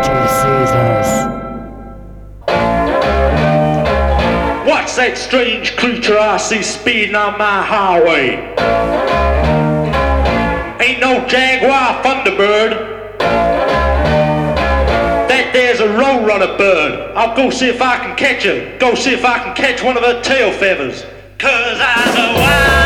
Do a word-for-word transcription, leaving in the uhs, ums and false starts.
What's that strange creature I see speeding on my highway? Ain't no Jaguar Thunderbird. That there's a Roadrunner bird. I'll go see if I can catch her. Go see if I can catch one of her tail feathers. 'Cause I's a wild